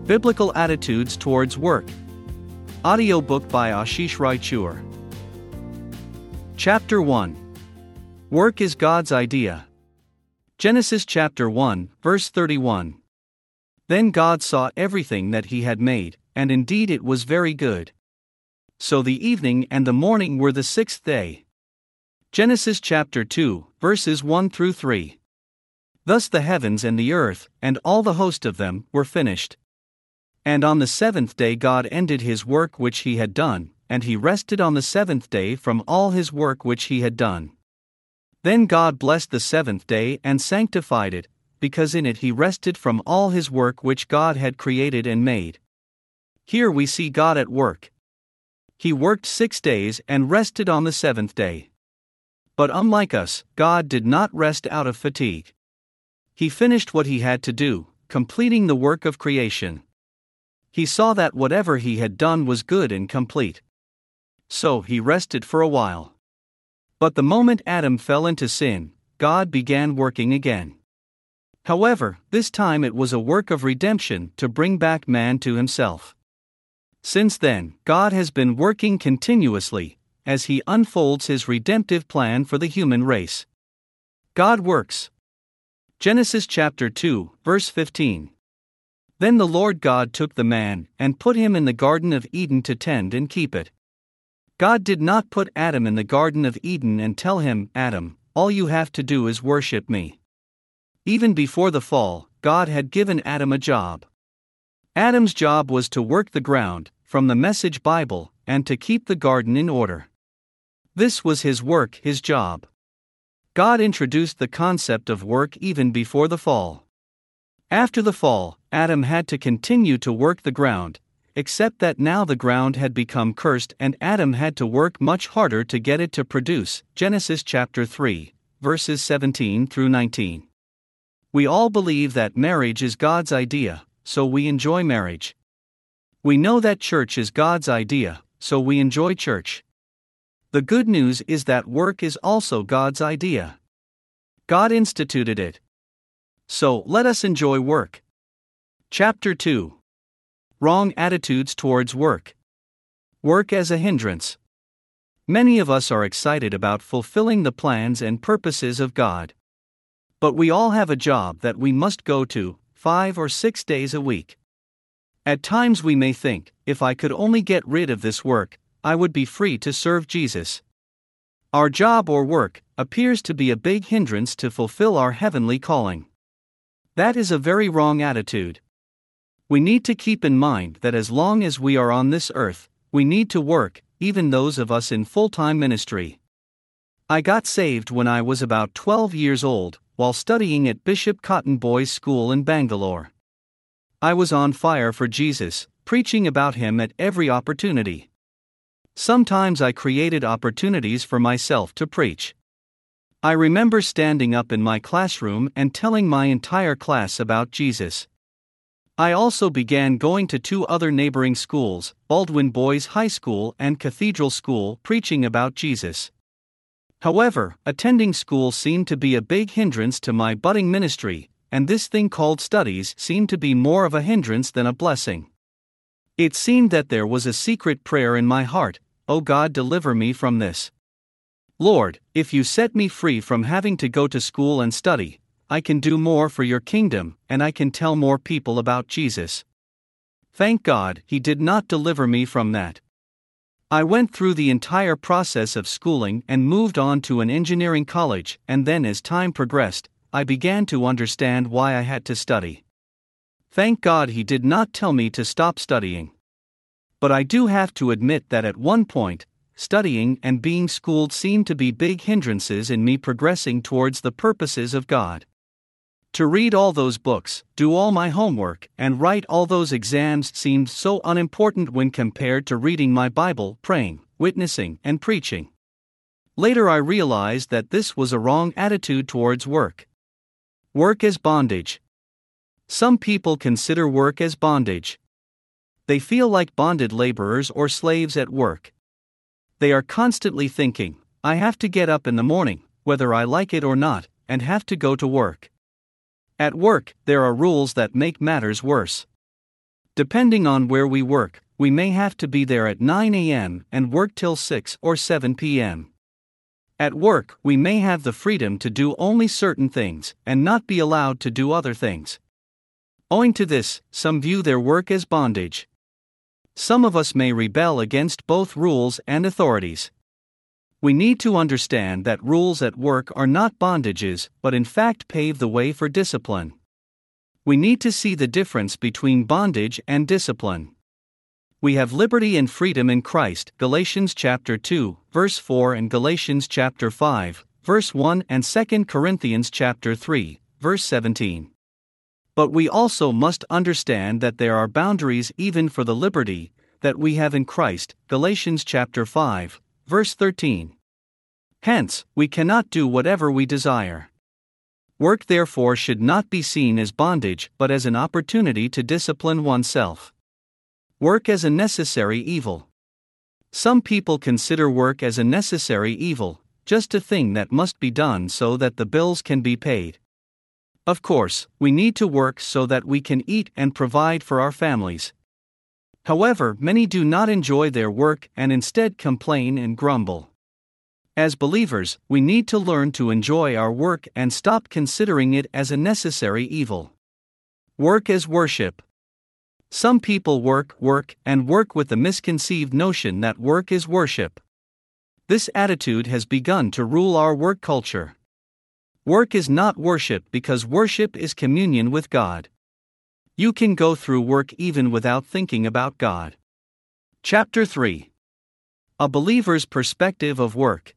Biblical Attitudes Towards Work. Audiobook by Ashish Raichur. Chapter 1. Work is God's idea. Genesis chapter 1, verse 31. Then God saw everything that he had made, and indeed it was very good. So the evening and the morning were the sixth day. Genesis chapter 2, verses 1 through 3. Thus the heavens and the earth, and all the host of them, were finished. And on the seventh day God ended his work which he had done, and he rested on the seventh day from all his work which he had done. Then God blessed the seventh day and sanctified it, because in it he rested from all his work which God had created and made. Here we see God at work. He worked 6 days and rested on the seventh day. But unlike us, God did not rest out of fatigue. He finished what he had to do, completing the work of creation. He saw that whatever he had done was good and complete. So he rested for a while. But the moment Adam fell into sin, God began working again. However, this time it was a work of redemption to bring back man to himself. Since then, God has been working continuously, as he unfolds his redemptive plan for the human race. God works. Genesis chapter 2, verse 15. Then the Lord God took the man, and put him in the Garden of Eden to tend and keep it. God did not put Adam in the Garden of Eden and tell him, "Adam, all you have to do is worship me." Even before the fall, God had given Adam a job. Adam's job was to work the ground, from the Message Bible, and to keep the garden in order. This was his work, his job. God introduced the concept of work even before the fall. After the fall, Adam had to continue to work the ground, except that now the ground had become cursed and Adam had to work much harder to get it to produce. Genesis chapter 3, verses 17 through 19. We all believe that marriage is God's idea, so we enjoy marriage. We know that church is God's idea, so we enjoy church. The good news is that work is also God's idea. God instituted it. So let us enjoy work. Chapter 2. Wrong Attitudes Towards Work. Work as a hindrance. Many of us are excited about fulfilling the plans and purposes of God. But we all have a job that we must go to, 5 or 6 days a week. At times we may think, if I could only get rid of this work, I would be free to serve Jesus. Our job or work appears to be a big hindrance to fulfill our heavenly calling. That is a very wrong attitude. We need to keep in mind that as long as we are on this earth, we need to work, even those of us in full-time ministry. I got saved when I was about 12 years old, while studying at Bishop Cotton Boys' School in Bangalore. I was on fire for Jesus, preaching about him at every opportunity. Sometimes I created opportunities for myself to preach. I remember standing up in my classroom and telling my entire class about Jesus. I also began going to 2 other neighboring schools, Baldwin Boys High School and Cathedral School, preaching about Jesus. However, attending school seemed to be a big hindrance to my budding ministry, and this thing called studies seemed to be more of a hindrance than a blessing. It seemed that there was a secret prayer in my heart, "Oh God, deliver me from this. Lord, if you set me free from having to go to school and study, I can do more for your kingdom, and I can tell more people about Jesus." Thank God, He did not deliver me from that. I went through the entire process of schooling and moved on to an engineering college, and then as time progressed, I began to understand why I had to study. Thank God He did not tell me to stop studying. But I do have to admit that at one point, studying and being schooled seemed to be big hindrances in me progressing towards the purposes of God. To read all those books, do all my homework, and write all those exams seemed so unimportant when compared to reading my Bible, praying, witnessing, and preaching. Later I realized that this was a wrong attitude towards work. Work as bondage. Some people consider work as bondage. They feel like bonded laborers or slaves at work. They are constantly thinking, "I have to get up in the morning, whether I like it or not, and have to go to work." At work, there are rules that make matters worse. Depending on where we work, we may have to be there at 9 a.m. and work till 6 or 7 p.m. At work, we may have the freedom to do only certain things and not be allowed to do other things. Owing to this, some view their work as bondage. Some of us may rebel against both rules and authorities. We need to understand that rules at work are not bondages, but in fact pave the way for discipline. We need to see the difference between bondage and discipline. We have liberty and freedom in Christ, Galatians chapter 2, verse 4 and Galatians chapter 5, verse 1 and 2 Corinthians chapter 3, verse 17. But we also must understand that there are boundaries even for the liberty that we have in Christ, Galatians chapter 5, verse 13. Hence, we cannot do whatever we desire. Work therefore should not be seen as bondage but as an opportunity to discipline oneself. Work as a necessary evil. Some people consider work as a necessary evil, just a thing that must be done so that the bills can be paid. Of course, we need to work so that we can eat and provide for our families. However, many do not enjoy their work and instead complain and grumble. As believers, we need to learn to enjoy our work and stop considering it as a necessary evil. Work as worship. Some people work with the misconceived notion that work is worship. This attitude has begun to rule our work culture. Work is not worship because worship is communion with God. You can go through work even without thinking about God. Chapter 3. A believer's perspective of work.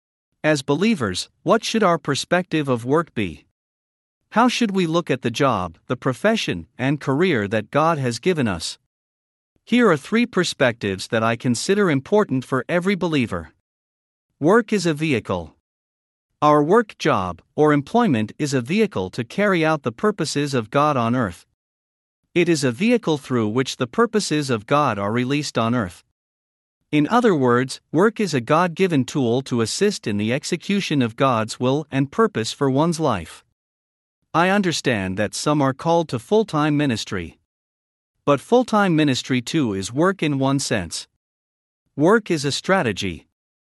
As believers, what should our perspective of work be? How should we look at the job, the profession, and career that God has given us? Here are 3 perspectives that I consider important for every believer. Work is a vehicle. Our work job, or employment, is a vehicle to carry out the purposes of God on earth. It is a vehicle through which the purposes of God are released on earth. In other words, work is a God-given tool to assist in the execution of God's will and purpose for one's life. I understand that some are called to full-time ministry. But full-time ministry too is work in one sense. Work is a strategy.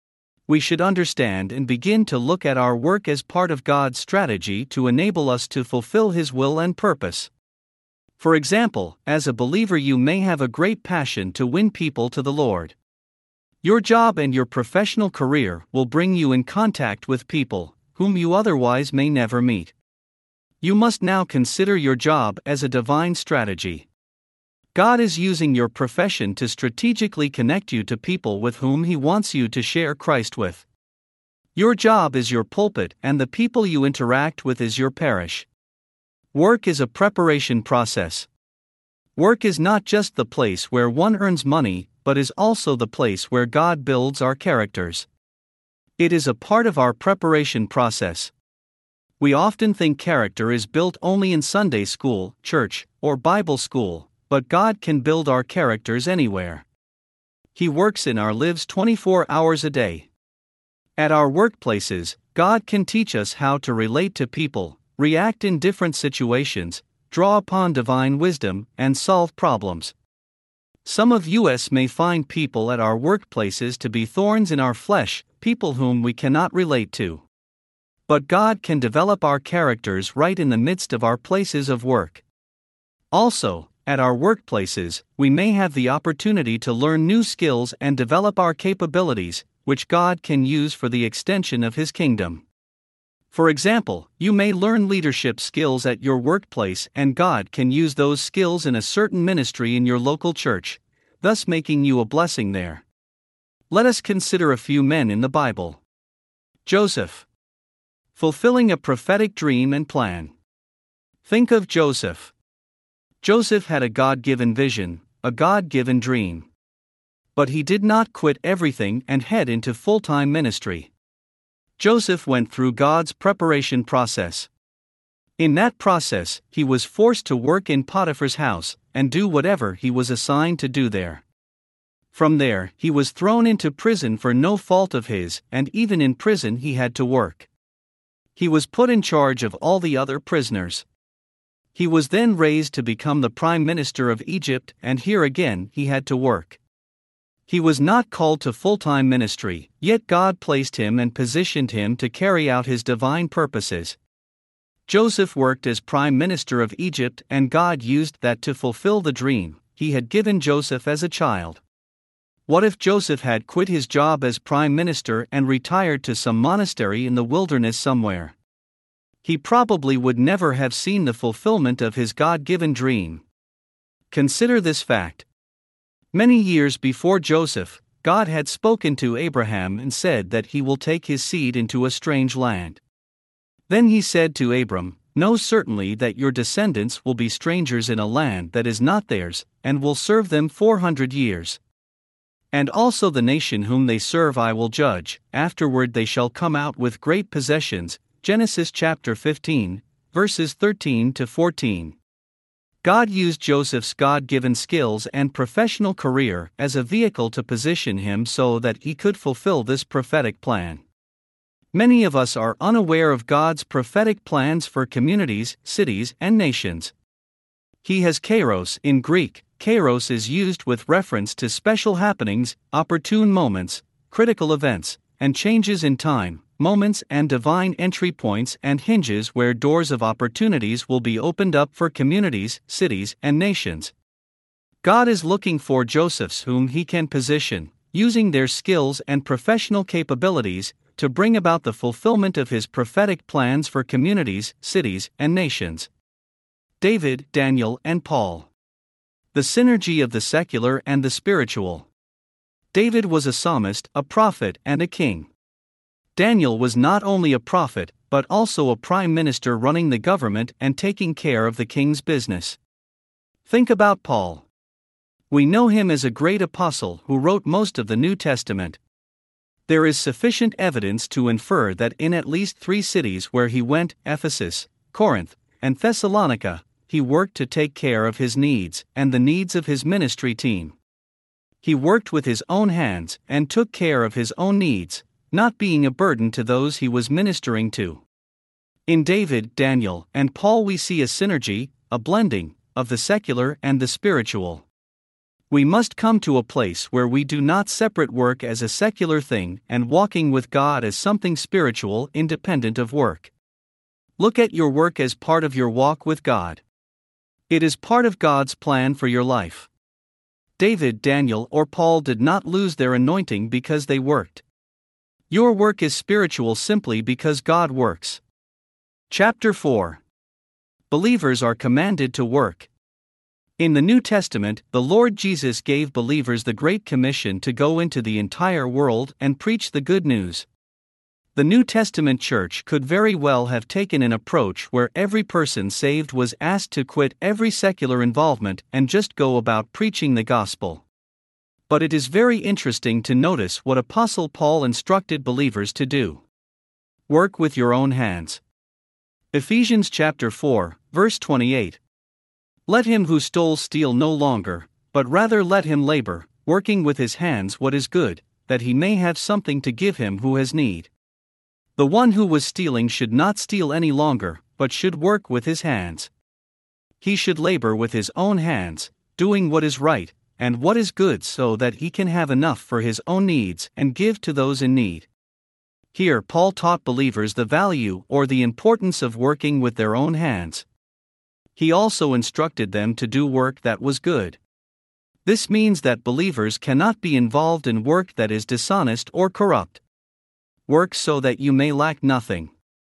We should understand and begin to look at our work as part of God's strategy to enable us to fulfill His will and purpose. For example, as a believer you may have a great passion to win people to the Lord. Your job and your professional career will bring you in contact with people whom you otherwise may never meet. You must now consider your job as a divine strategy. God is using your profession to strategically connect you to people with whom He wants you to share Christ with. Your job is your pulpit and the people you interact with is your parish. Work is a preparation process. Work is not just the place where one earns money, but is also the place where God builds our characters. It is a part of our preparation process. We often think character is built only in Sunday school, church, or Bible school, but God can build our characters anywhere. He works in our lives 24 hours a day. At our workplaces, God can teach us how to relate to people, react in different situations, draw upon divine wisdom, and solve problems. Some of us may find people at our workplaces to be thorns in our flesh, people whom we cannot relate to. But God can develop our characters right in the midst of our places of work. Also, at our workplaces, we may have the opportunity to learn new skills and develop our capabilities, which God can use for the extension of His kingdom. For example, you may learn leadership skills at your workplace and God can use those skills in a certain ministry in your local church, thus making you a blessing there. Let us consider a few men in the Bible. Joseph. Fulfilling a prophetic dream and plan. Think of Joseph. Joseph had a God-given vision, a God-given dream. But he did not quit everything and head into full-time ministry. Joseph went through God's preparation process. In that process, he was forced to work in Potiphar's house and do whatever he was assigned to do there. From there, he was thrown into prison for no fault of his, and even in prison he had to work. He was put in charge of all the other prisoners. He was then raised to become the prime minister of Egypt, and here again he had to work. He was not called to full-time ministry, yet God placed him and positioned him to carry out his divine purposes. Joseph worked as prime minister of Egypt, and God used that to fulfill the dream he had given Joseph as a child. What if Joseph had quit his job as prime minister and retired to some monastery in the wilderness somewhere? He probably would never have seen the fulfillment of his God-given dream. Consider this fact. Many years before Joseph, God had spoken to Abraham and said that he will take his seed into a strange land. Then he said to Abram, "Know certainly that your descendants will be strangers in a land that is not theirs, and will serve them 400 years. And also the nation whom they serve I will judge, afterward they shall come out with great possessions." Genesis chapter 15, verses 13 to 14. God used Joseph's God-given skills and professional career as a vehicle to position him so that he could fulfill this prophetic plan. Many of us are unaware of God's prophetic plans for communities, cities, and nations. He has kairos in Greek. Kairos is used with reference to special happenings, opportune moments, critical events, and changes in time, moments and divine entry points and hinges where doors of opportunities will be opened up for communities, cities, and nations. God is looking for Josephs whom he can position, using their skills and professional capabilities, to bring about the fulfillment of his prophetic plans for communities, cities, and nations. David, Daniel, and Paul. The synergy of the secular and the spiritual. David was a psalmist, a prophet, and a king. Daniel was not only a prophet, but also a prime minister running the government and taking care of the king's business. Think about Paul. We know him as a great apostle who wrote most of the New Testament. There is sufficient evidence to infer that in at least 3 cities where he went, Ephesus, Corinth, and Thessalonica, he worked to take care of his needs and the needs of his ministry team. He worked with his own hands and took care of his own needs, not being a burden to those he was ministering to. In David, Daniel, and Paul we see a synergy, a blending, of the secular and the spiritual. We must come to a place where we do not separate work as a secular thing and walking with God as something spiritual independent of work. Look at your work as part of your walk with God. It is part of God's plan for your life. David, Daniel, or Paul did not lose their anointing because they worked. Your work is spiritual simply because God works. Chapter 4. Believers are commanded to work. In the New Testament, the Lord Jesus gave believers the Great Commission to go into the entire world and preach the good news. The New Testament church could very well have taken an approach where every person saved was asked to quit every secular involvement and just go about preaching the gospel. But it is very interesting to notice what Apostle Paul instructed believers to do. Work with your own hands. Ephesians chapter 4, verse 28. Let him who stole steal no longer, but rather let him labor, working with his hands what is good, that he may have something to give him who has need. The one who was stealing should not steal any longer, but should work with his hands. He should labor with his own hands, doing what is right, and what is good so that he can have enough for his own needs and give to those in need. Here Paul taught believers the value or the importance of working with their own hands. He also instructed them to do work that was good. This means that believers cannot be involved in work that is dishonest or corrupt. Work so that you may lack nothing.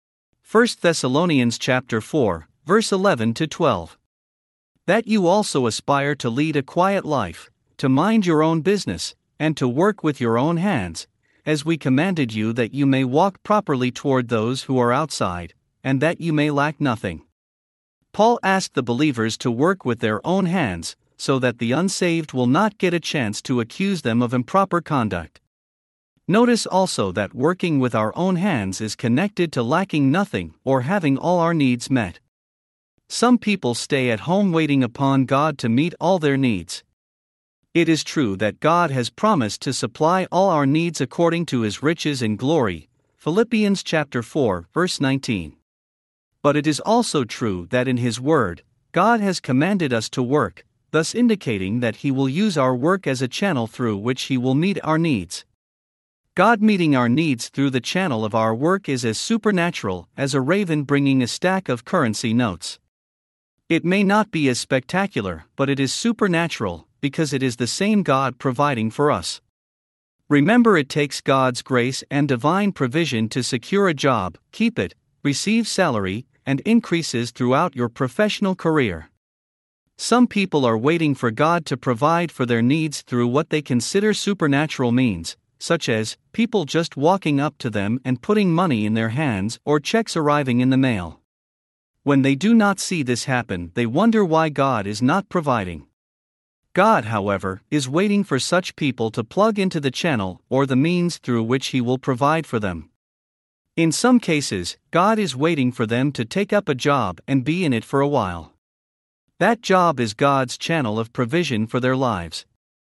1 Thessalonians chapter 4, verse 11 to 12. That you also aspire to lead a quiet life, to mind your own business, and to work with your own hands, as we commanded you, that you may walk properly toward those who are outside, and that you may lack nothing. Paul asked the believers to work with their own hands, so that the unsaved will not get a chance to accuse them of improper conduct. Notice also that working with our own hands is connected to lacking nothing or having all our needs met. Some people stay at home waiting upon God to meet all their needs. It is true that God has promised to supply all our needs according to his riches in glory, Philippians chapter 4, verse 19. But it is also true that in his word, God has commanded us to work, thus indicating that He will use our work as a channel through which He will meet our needs. God meeting our needs through the channel of our work is as supernatural as a raven bringing a stack of currency notes. It may not be as spectacular, but it is supernatural, because it is the same God providing for us. Remember, it takes God's grace and divine provision to secure a job, keep it, receive salary, and increases throughout your professional career. Some people are waiting for God to provide for their needs through what they consider supernatural means, such as people just walking up to them and putting money in their hands or checks arriving in the mail. When they do not see this happen, they wonder why God is not providing. God, however, is waiting for such people to plug into the channel or the means through which He will provide for them. In some cases, God is waiting for them to take up a job and be in it for a while. That job is God's channel of provision for their lives.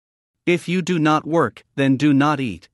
If you do not work, then do not eat.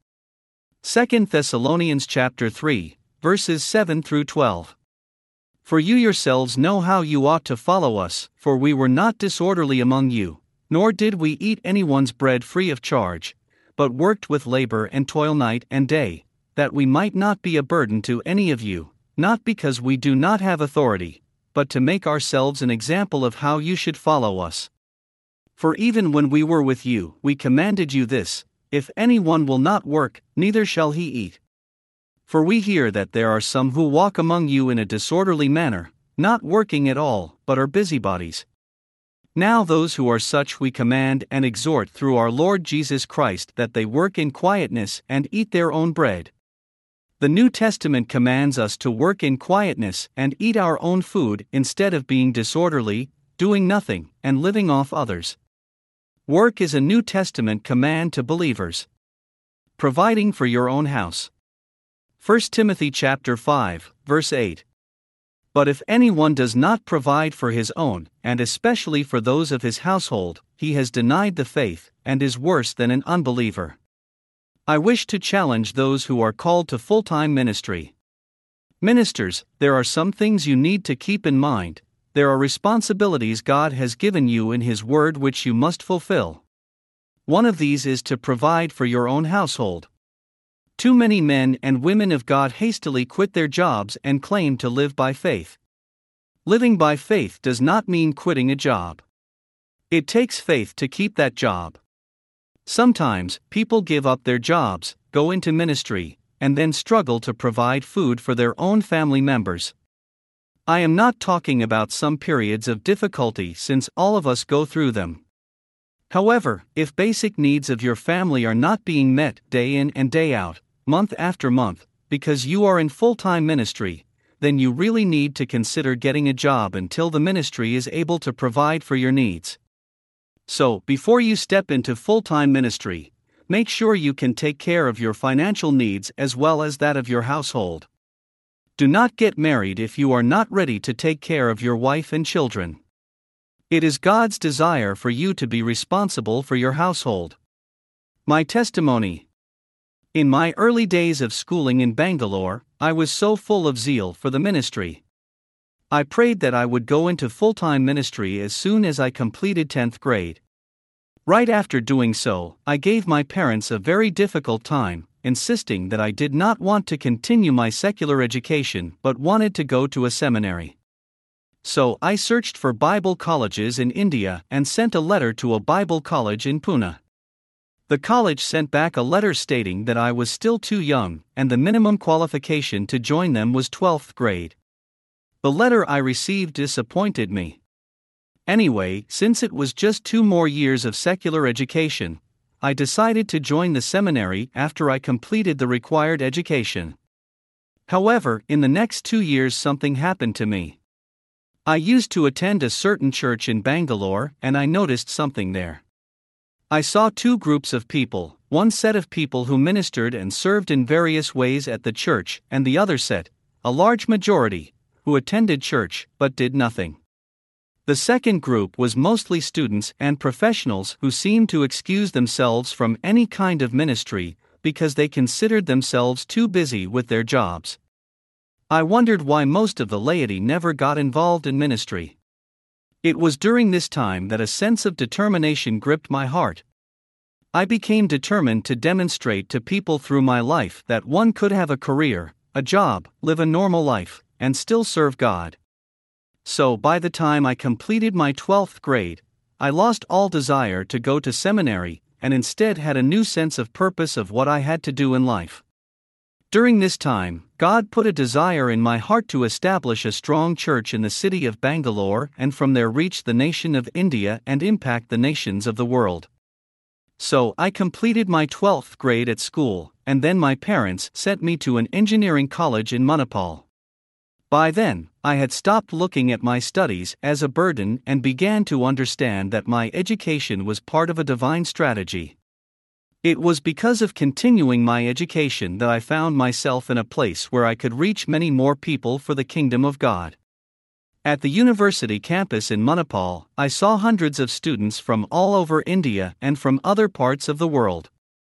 2 Thessalonians chapter 3, verses 7 through 12. For you yourselves know how you ought to follow us, for we were not disorderly among you, nor did we eat anyone's bread free of charge, but worked with labor and toil night and day, that we might not be a burden to any of you, not because we do not have authority, but to make ourselves an example of how you should follow us. For even when we were with you, we commanded you this: if anyone will not work, neither shall he eat. For we hear that there are some who walk among you in a disorderly manner, not working at all, but are busybodies. Now those who are such we command and exhort through our Lord Jesus Christ that they work in quietness and eat their own bread. The New Testament commands us to work in quietness and eat our own food instead of being disorderly, doing nothing, and living off others. Work is a New Testament command to believers. Providing for your own house. 1 Timothy chapter 5, verse 8. But if anyone does not provide for his own, and especially for those of his household, he has denied the faith, and is worse than an unbeliever. I wish to challenge those who are called to full-time ministry. Ministers, there are some things you need to keep in mind. There are responsibilities God has given you in His Word which you must fulfill. One of these is to provide for your own household. Too many men and women of God hastily quit their jobs and claim to live by faith. Living by faith does not mean quitting a job. It takes faith to keep that job. Sometimes, people give up their jobs, go into ministry, and then struggle to provide food for their own family members. I am not talking about some periods of difficulty, since all of us go through them. However, if basic needs of your family are not being met day in and day out, month after month, because you are in full-time ministry, then you really need to consider getting a job until the ministry is able to provide for your needs. So, before you step into full-time ministry, make sure you can take care of your financial needs as well as that of your household. Do not get married if you are not ready to take care of your wife and children. It is God's desire for you to be responsible for your household. My testimony. In my early days of schooling in Bangalore, I was so full of zeal for the ministry. I prayed that I would go into full-time ministry as soon as I completed 10th grade. Right after doing so, I gave my parents a very difficult time, insisting that I did not want to continue my secular education but wanted to go to a seminary. So I searched for Bible colleges in India and sent a letter to a Bible college in Pune. The college sent back a letter stating that I was still too young and the minimum qualification to join them was 12th grade. The letter I received disappointed me. Anyway, since it was just 2 more years of secular education, I decided to join the seminary after I completed the required education. However, in the next 2 years something happened to me. I used to attend a certain church in Bangalore and I noticed something there. I saw 2 groups of people, one set of people who ministered and served in various ways at the church, and the other set, a large majority, who attended church but did nothing. The second group was mostly students and professionals who seemed to excuse themselves from any kind of ministry because they considered themselves too busy with their jobs. I wondered why most of the laity never got involved in ministry. It was during this time that a sense of determination gripped my heart. I became determined to demonstrate to people through my life that one could have a career, a job, live a normal life, and still serve God. So, by the time I completed my 12th grade, I lost all desire to go to seminary and instead had a new sense of purpose of what I had to do in life. During this time, God put a desire in my heart to establish a strong church in the city of Bangalore and from there reach the nation of India and impact the nations of the world. So, I completed my 12th grade at school, and then my parents sent me to an engineering college in Manipal. By then, I had stopped looking at my studies as a burden and began to understand that my education was part of a divine strategy. It was because of continuing my education that I found myself in a place where I could reach many more people for the kingdom of God. At the university campus in Manipal, I saw hundreds of students from all over India and from other parts of the world.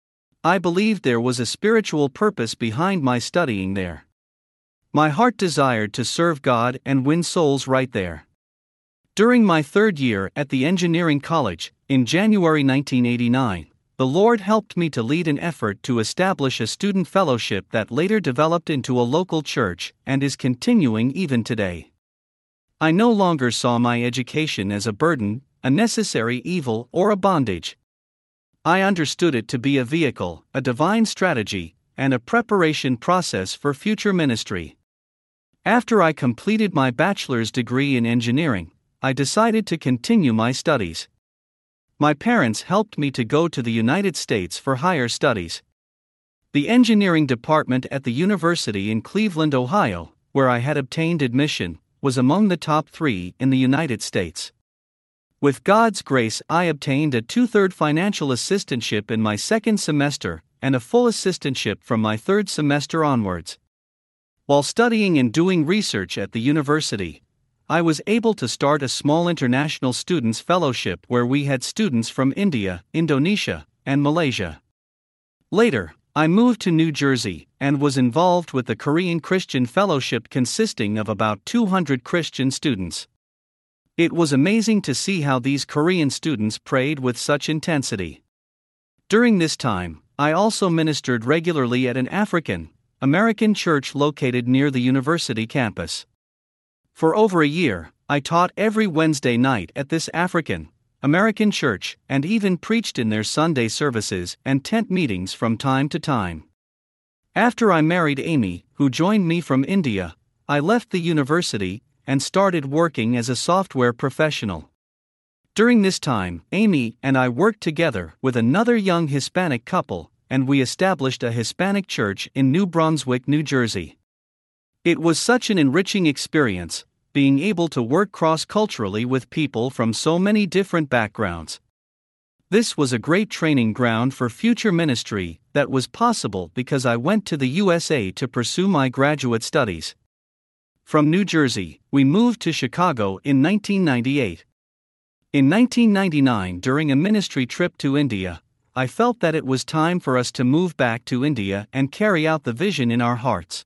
I believed there was a spiritual purpose behind my studying there. My heart desired to serve God and win souls right there. During my third year at the engineering college, in January 1989, the Lord helped me to lead an effort to establish a student fellowship that later developed into a local church and is continuing even today. I no longer saw my education as a burden, a necessary evil, or a bondage. I understood it to be a vehicle, a divine strategy, and a preparation process for future ministry. After I completed my bachelor's degree in engineering, I decided to continue my studies. My parents helped me to go to the United States for higher studies. The engineering department at the university in Cleveland, Ohio, where I had obtained admission, was among the top 3 in the United States. With God's grace, I obtained a 2/3 financial assistantship in my second semester and a full assistantship from my third semester onwards. While studying and doing research at the university, I was able to start a small international students' fellowship where we had students from India, Indonesia, and Malaysia. Later, I moved to New Jersey and was involved with the Korean Christian Fellowship consisting of about 200 Christian students. It was amazing to see how these Korean students prayed with such intensity. During this time, I also ministered regularly at an African-American church located near the university campus. For over a year, I taught every Wednesday night at this African-American church and even preached in their Sunday services and tent meetings from time to time. After I married Amy, who joined me from India, I left the university and started working as a software professional. During this time, Amy and I worked together with another young Hispanic couple, and we established a Hispanic church in New Brunswick, New Jersey. It was such an enriching experience, being able to work cross-culturally with people from so many different backgrounds. This was a great training ground for future ministry that was possible because I went to the USA to pursue my graduate studies. From New Jersey, we moved to Chicago in 1998. In 1999, during a ministry trip to India, I felt that it was time for us to move back to India and carry out the vision in our hearts.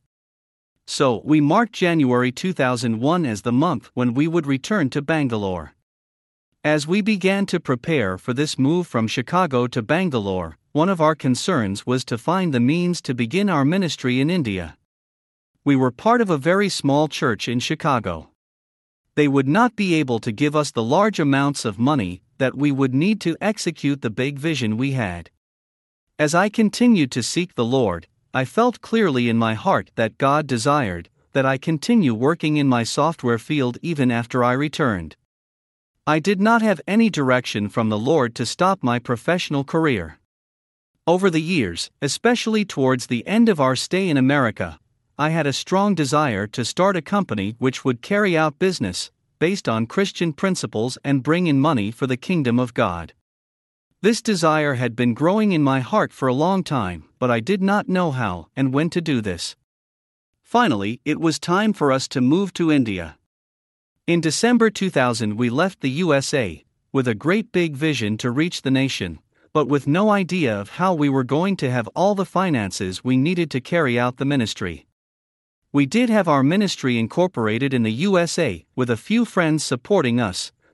So, we marked January 2001 as the month when we would return to Bangalore. As we began to prepare for this move from Chicago to Bangalore, one of our concerns was to find the means to begin our ministry in India. We were part of a very small church in Chicago. They would not be able to give us the large amounts of money that we would need to execute the big vision we had. As I continued to seek the Lord, I felt clearly in my heart that God desired that I continue working in my software field even after I returned. I did not have any direction from the Lord to stop my professional career. Over the years, especially towards the end of our stay in America, I had a strong desire to start a company which would carry out business based on Christian principles and bring in money for the kingdom of God. This desire had been growing in my heart for a long time, but I did not know how and when to do this. Finally, it was time for us to move to India. In December 2000, we left the USA, with a great big vision to reach the nation, but with no idea of how we were going to have all the finances we needed to carry out the ministry. We did have our ministry incorporated in the USA, with a few friends supporting us,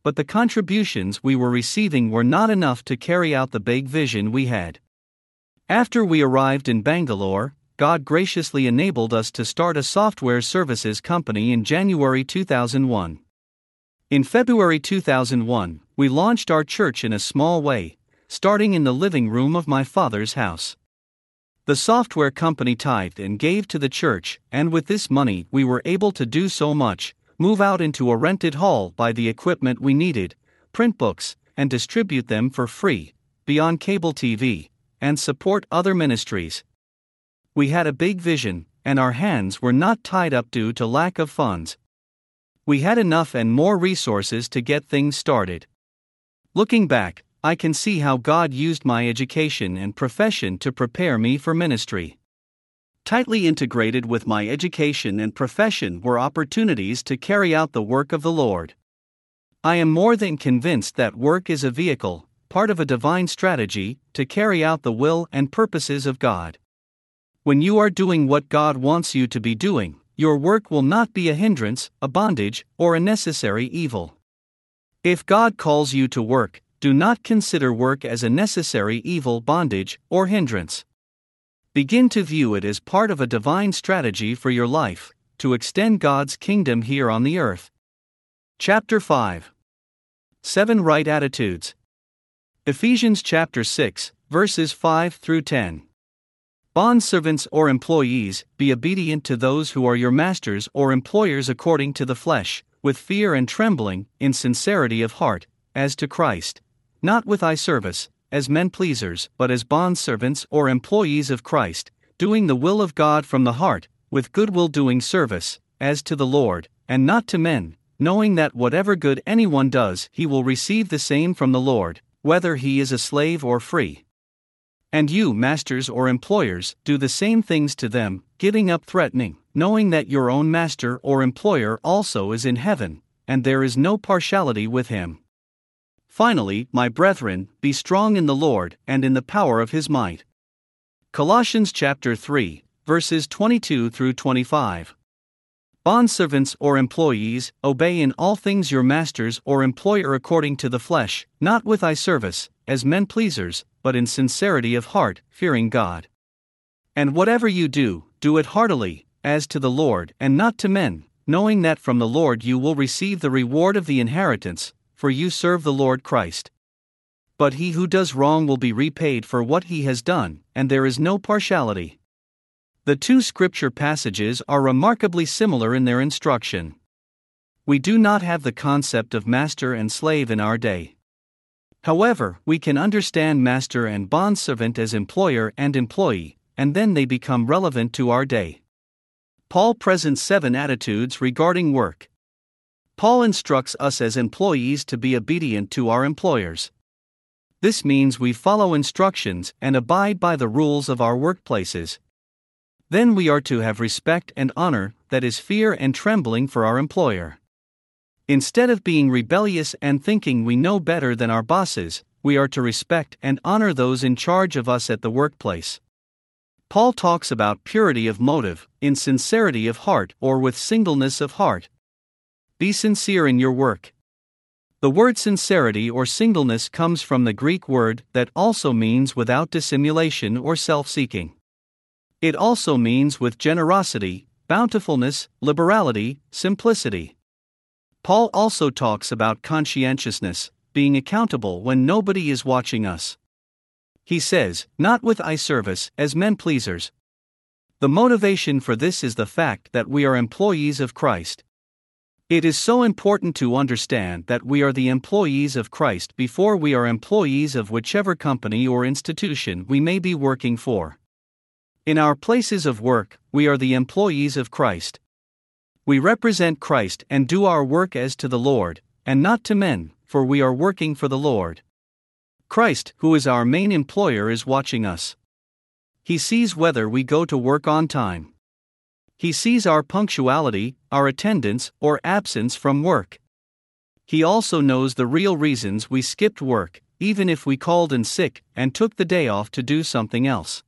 but the contributions we were receiving were not enough to carry out the big vision we had. After we arrived in Bangalore, God graciously enabled us to start a software services company in January 2001. In February 2001, we launched our church in a small way, starting in the living room of my father's house. The software company tithed and gave to the church, and with this money we were able to do so much: move out into a rented hall, buy the equipment we needed, print books, and distribute them for free, beyond cable TV, and support other ministries. We had a big vision, and our hands were not tied up due to lack of funds. We had enough and more resources to get things started. Looking back, I can see how God used my education and profession to prepare me for ministry. Tightly integrated with my education and profession were opportunities to carry out the work of the Lord. I am more than convinced that work is a vehicle, part of a divine strategy, to carry out the will and purposes of God. When you are doing what God wants you to be doing, your work will not be a hindrance, a bondage, or a necessary evil. If God calls you to work, do not consider work as a necessary evil, bondage, or hindrance. Begin to view it as part of a divine strategy for your life, to extend God's kingdom here on the earth. Chapter 5. 7 Right Attitudes. Ephesians chapter 6, verses 5 through 10. Bondservants or employees, be obedient to those who are your masters or employers according to the flesh, with fear and trembling, in sincerity of heart, as to Christ, not with eye service, as men pleasers, but as bondservants or employees of Christ, doing the will of God from the heart, with good will, doing service, as to the Lord, and not to men, knowing that whatever good anyone does, he will receive the same from the Lord, whether he is a slave or free. And you, masters or employers, do the same things to them, giving up threatening, knowing that your own master or employer also is in heaven, and there is no partiality with him. Finally, my brethren, be strong in the Lord and in the power of his might. Colossians chapter 3, verses 22 through 25. Bondservants or employees, obey in all things your masters or employer according to the flesh, not with eye service, as men pleasers, but in sincerity of heart, fearing God. And whatever you do, do it heartily, as to the Lord and not to men, knowing that from the Lord you will receive the reward of the inheritance, for you serve the Lord Christ. But he who does wrong will be repaid for what he has done, and there is no partiality. The two scripture passages are remarkably similar in their instruction. We do not have the concept of master and slave in our day. However, we can understand master and bondservant as employer and employee, and then they become relevant to our day. Paul presents 7 attitudes regarding work. Paul instructs us as employees to be obedient to our employers. This means we follow instructions and abide by the rules of our workplaces. Then we are to have respect and honor, that is, fear and trembling for our employer. Instead of being rebellious and thinking we know better than our bosses, we are to respect and honor those in charge of us at the workplace. Paul talks about purity of motive, in sincerity of heart, or with singleness of heart. Be sincere in your work. The word sincerity or singleness comes from the Greek word that also means without dissimulation or self-seeking. It also means with generosity, bountifulness, liberality, simplicity. Paul also talks about conscientiousness, being accountable when nobody is watching us. He says, not with eye service, as men pleasers. The motivation for this is the fact that we are employees of Christ. It is so important to understand that we are the employees of Christ before we are employees of whichever company or institution we may be working for. In our places of work, we are the employees of Christ. We represent Christ and do our work as to the Lord, and not to men, for we are working for the Lord. Christ, who is our main employer, is watching us. He sees whether we go to work on time. He sees our punctuality, our attendance, or absence from work. He also knows the real reasons we skipped work, even if we called in sick and took the day off to do something else.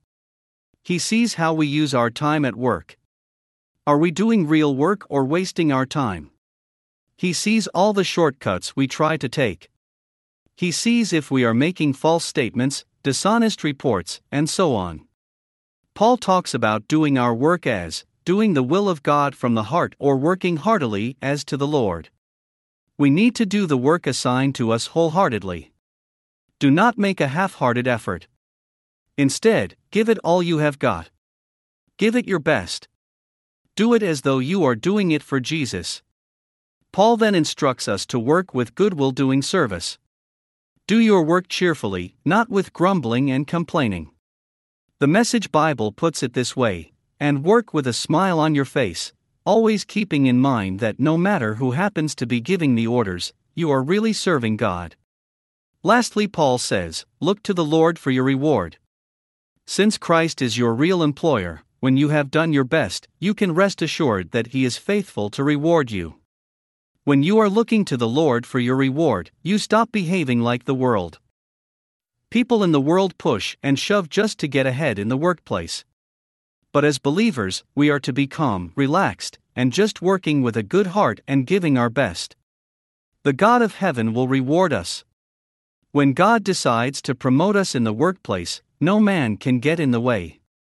He sees how we use our time at work. Are we doing real work or wasting our time? He sees all the shortcuts we try to take. He sees if we are making false statements, dishonest reports, and so on. Paul talks about doing our work as doing the will of God from the heart or working heartily as to the Lord. We need to do the work assigned to us wholeheartedly. Do not make a half-hearted effort. Instead, give it all you have got. Give it your best. Do it as though you are doing it for Jesus. Paul then instructs us to work with goodwill, doing service. Do your work cheerfully, not with grumbling and complaining. The Message Bible puts it this way: and work with a smile on your face, always keeping in mind that no matter who happens to be giving the orders, you are really serving God. Lastly, Paul says, look to the Lord for your reward. Since Christ is your real employer, when you have done your best, you can rest assured that He is faithful to reward you. When you are looking to the Lord for your reward, you stop behaving like the world. People in the world push and shove just to get ahead in the workplace. But as believers, we are to be calm, relaxed, and just working with a good heart and giving our best. The God of heaven will reward us. When God decides to promote us in the workplace, no man can get in the way.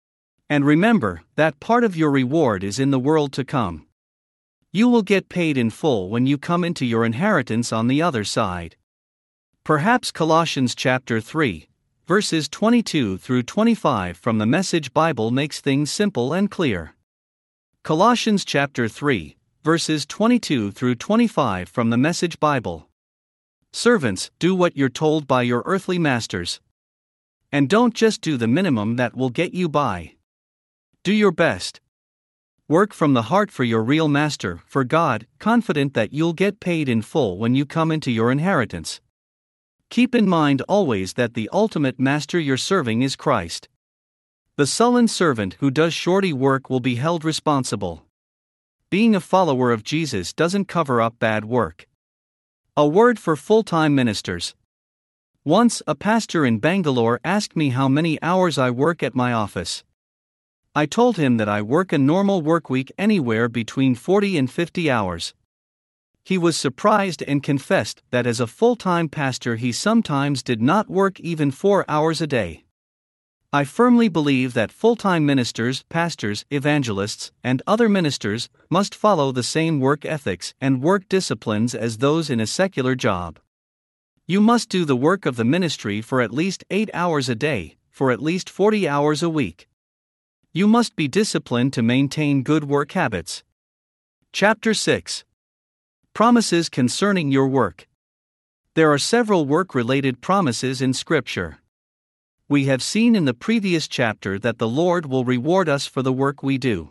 And remember that part of your reward is in the world to come. You will get paid in full when you come into your inheritance on the other side. Perhaps Colossians chapter 3, verses 22 through 25 from the Message Bible makes things simple and clear. Colossians chapter 3, verses 22 through 25 from the Message Bible. Servants, do what you're told by your earthly masters. And don't just do the minimum that will get you by. Do your best. Work from the heart for your real master, for God, confident that you'll get paid in full when you come into your inheritance. Keep in mind always that the ultimate master you're serving is Christ. The sullen servant who does shorty work will be held responsible. Being a follower of Jesus doesn't cover up bad work. A word for full-time ministers. Once, a pastor in Bangalore asked me how many hours I work at my office. I told him that I work a normal work week anywhere between 40 and 50 hours. He was surprised and confessed that as a full-time pastor he sometimes did not work even 4 hours a day. I firmly believe that full-time ministers, pastors, evangelists, and other ministers must follow the same work ethics and work disciplines as those in a secular job. You must do the work of the ministry for at least 8 hours a day, for at least 40 hours a week. You must be disciplined to maintain good work habits. Chapter 6. Promises concerning your work. There are several work-related promises in Scripture. We have seen in the previous chapter that the Lord will reward us for the work we do.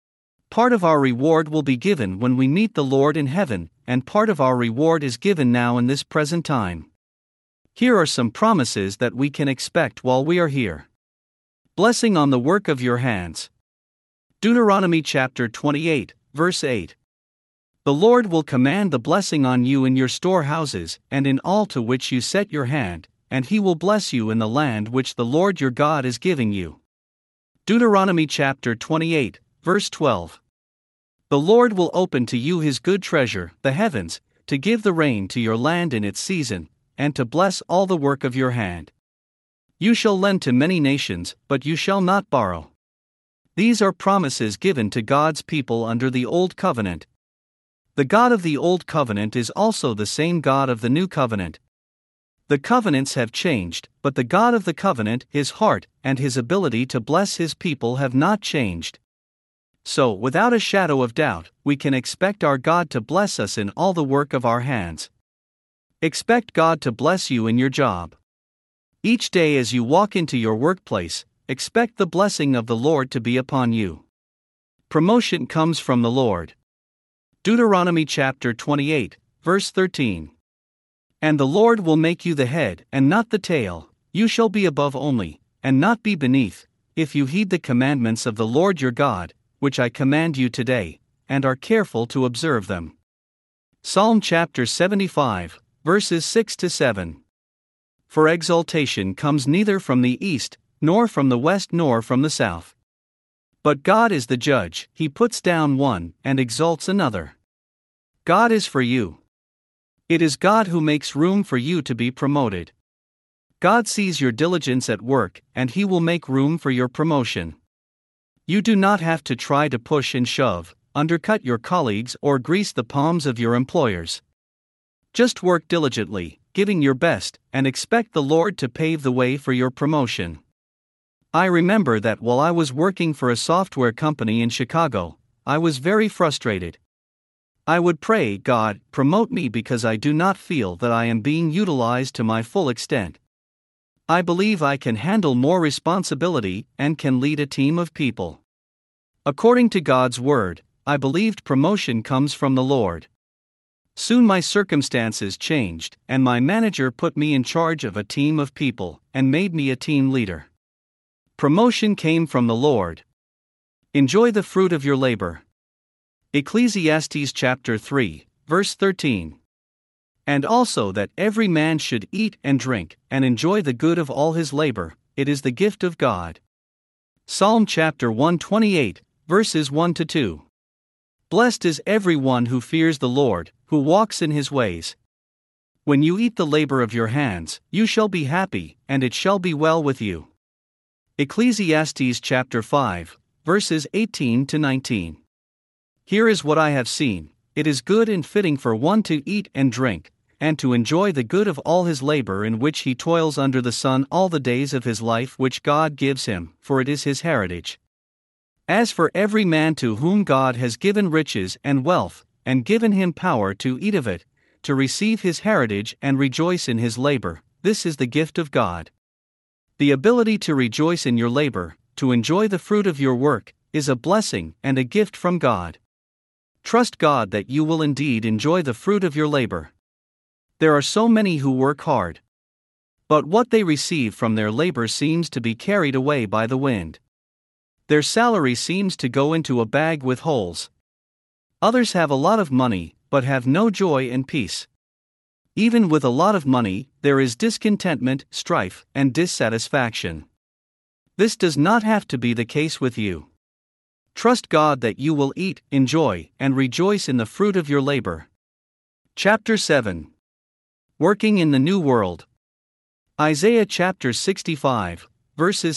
Part of our reward will be given when we meet the Lord in heaven, and part of our reward is given now in this present time. Here are some promises that we can expect while we are here. Blessing on the work of your hands. Deuteronomy chapter 28, verse 8. The Lord will command the blessing on you in your storehouses and in all to which you set your hand, and He will bless you in the land which the Lord your God is giving you. Deuteronomy chapter 28, verse 12. The Lord will open to you His good treasure, the heavens, to give the rain to your land in its season, and to bless all the work of your hand. You shall lend to many nations, but you shall not borrow. These are promises given to God's people under the Old Covenant. The God of the Old Covenant is also the same God of the New Covenant. The covenants have changed, but the God of the covenant, His heart, and His ability to bless His people have not changed. So, without a shadow of doubt, we can expect our God to bless us in all the work of our hands. Expect God to bless you in your job. Each day as you walk into your workplace, expect the blessing of the Lord to be upon you. Promotion comes from the Lord. Deuteronomy chapter 28, verse 13. And the Lord will make you the head and not the tail, you shall be above only, and not be beneath, if you heed the commandments of the Lord your God, which I command you today, and are careful to observe them. Psalm chapter 75, verses 6 to 7. For exaltation comes neither from the east, nor from the west, nor from the south. But God is the judge, He puts down one, and exalts another. God is for you. It is God who makes room for you to be promoted. God sees your diligence at work, and He will make room for your promotion. You do not have to try to push and shove, undercut your colleagues, or grease the palms of your employers. Just work diligently, giving your best, and expect the Lord to pave the way for your promotion. I remember that while I was working for a software company in Chicago, I was very frustrated. I would pray, God, promote me because I do not feel that I am being utilized to my full extent. I believe I can handle more responsibility and can lead a team of people. According to God's word, I believed promotion comes from the Lord. Soon my circumstances changed, and my manager put me in charge of a team of people and made me a team leader. Promotion came from the Lord. Enjoy the fruit of your labor. Ecclesiastes chapter 3, verse 13. And also that every man should eat and drink, and enjoy the good of all his labor, it is the gift of God. Psalm chapter 128, verses 1-2. Blessed is every one who fears the Lord, who walks in his ways. When you eat the labor of your hands, you shall be happy, and it shall be well with you. Ecclesiastes chapter 5, verses 18-19. Here is what I have seen: it is good and fitting for one to eat and drink, and to enjoy the good of all his labor in which he toils under the sun all the days of his life which God gives him, for it is his heritage. As for every man to whom God has given riches and wealth, and given him power to eat of it, to receive his heritage and rejoice in his labor, this is the gift of God. The ability to rejoice in your labor, to enjoy the fruit of your work, is a blessing and a gift from God. Trust God that you will indeed enjoy the fruit of your labor. There are so many who work hard, but what they receive from their labor seems to be carried away by the wind. Their salary seems to go into a bag with holes. Others have a lot of money, but have no joy and peace. Even with a lot of money, there is discontentment, strife, and dissatisfaction. This does not have to be the case with you. Trust God that you will eat, enjoy, and rejoice in the fruit of your labor. Chapter 7. Working in the New World. Isaiah chapter 65, verses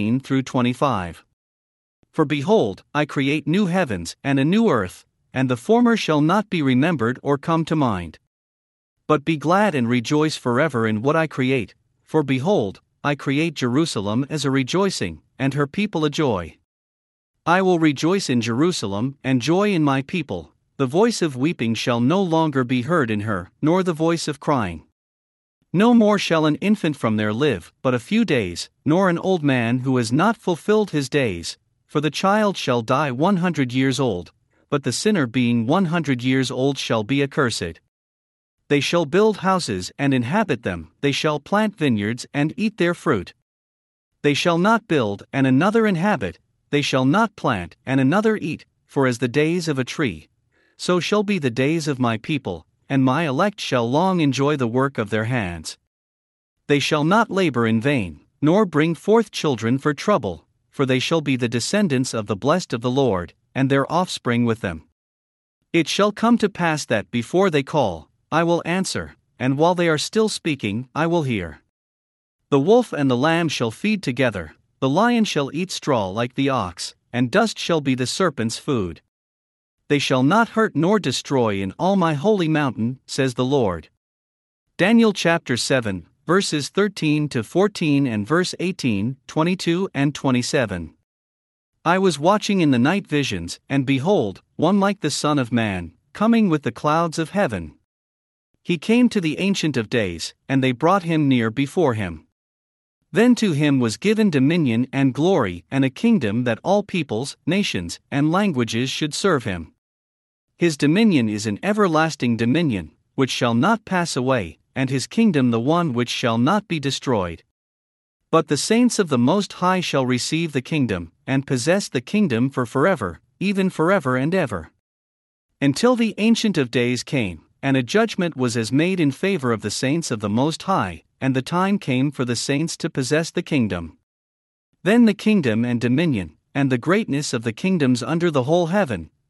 17-25. For behold, I create new heavens and a new earth, and the former shall not be remembered or come to mind. But be glad and rejoice forever in what I create, for behold, I create Jerusalem as a rejoicing, and her people a joy. I will rejoice in Jerusalem, and joy in my people. The voice of weeping shall no longer be heard in her, nor the voice of crying. No more shall an infant from there live but a few days, nor an old man who has not fulfilled his days, for the child shall die 100 years old, but the sinner being 100 years old shall be accursed. They shall build houses and inhabit them, they shall plant vineyards and eat their fruit. They shall not build and another inhabit, they shall not plant and another eat, for as the days of a tree, so shall be the days of my people, and my elect shall long enjoy the work of their hands. They shall not labor in vain, nor bring forth children for trouble, for they shall be the descendants of the blessed of the Lord, and their offspring with them. It shall come to pass that before they call, I will answer, and while they are still speaking, I will hear. The wolf and the lamb shall feed together, the lion shall eat straw like the ox, and dust shall be the serpent's food. They shall not hurt nor destroy in all my holy mountain, says the Lord. Daniel chapter 7, verses 13-14 and verse 18, 22 and 27. I was watching in the night visions, and behold, one like the Son of Man, coming with the clouds of heaven. He came to the Ancient of Days, and they brought him near before him. Then to him was given dominion and glory and a kingdom that all peoples, nations, and languages should serve him. His dominion is an everlasting dominion, which shall not pass away, and his kingdom the one which shall not be destroyed. But the saints of the Most High shall receive the kingdom, and possess the kingdom for forever, even forever and ever. Until the Ancient of Days came, and a judgment was as made in favor of the saints of the Most High, and the time came for the saints to possess the kingdom. Then the kingdom and dominion, and the greatness of the kingdoms under the whole heaven,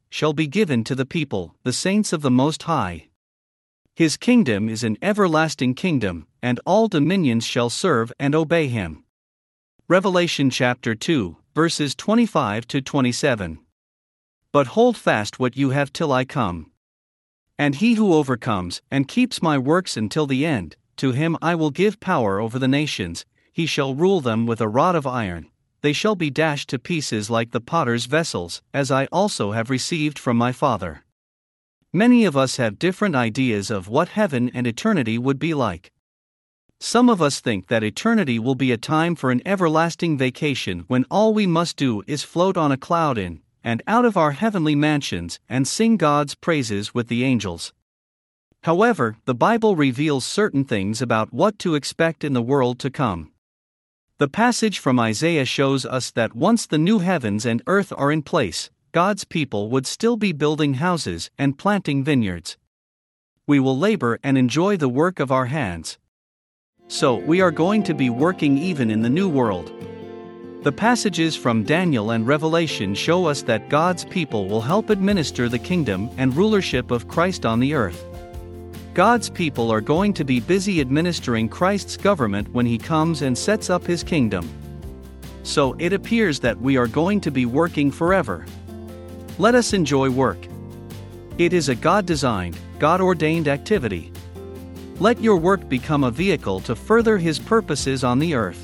shall be given to the people, the saints of the Most High. His kingdom is an everlasting kingdom, and all dominions shall serve and obey him. Revelation chapter 2, verses 25 to 27. But hold fast what you have till I come. And he who overcomes, and keeps my works until the end, to him I will give power over the nations, he shall rule them with a rod of iron. They shall be dashed to pieces like the potter's vessels, as I also have received from my Father. Many of us have different ideas of what heaven and eternity would be like. Some of us think that eternity will be a time for an everlasting vacation when all we must do is float on a cloud in and out of our heavenly mansions and sing God's praises with the angels. However, the Bible reveals certain things about what to expect in the world to come. The passage from Isaiah shows us that once the new heavens and earth are in place, God's people would still be building houses and planting vineyards. We will labor and enjoy the work of our hands. So, we are going to be working even in the new world. The passages from Daniel and Revelation show us that God's people will help administer the kingdom and rulership of Christ on the earth. God's people are going to be busy administering Christ's government when he comes and sets up his kingdom. So it appears that we are going to be working forever. Let us enjoy work. It is a God-designed, God-ordained activity. Let your work become a vehicle to further his purposes on the earth.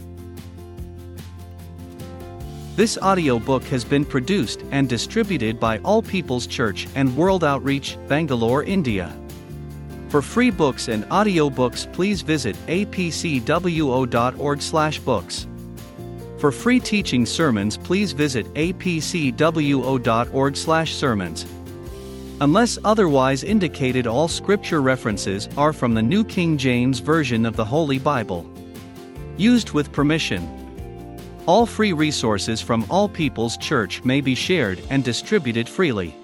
This audiobook has been produced and distributed by All People's Church and World Outreach, Bangalore, India. For free books and audiobooks, please visit apcwo.org/books. For free teaching sermons, please visit apcwo.org/sermons. Unless otherwise indicated, all scripture references are from the New King James Version of the Holy Bible. Used with permission. All free resources from All People's Church may be shared and distributed freely.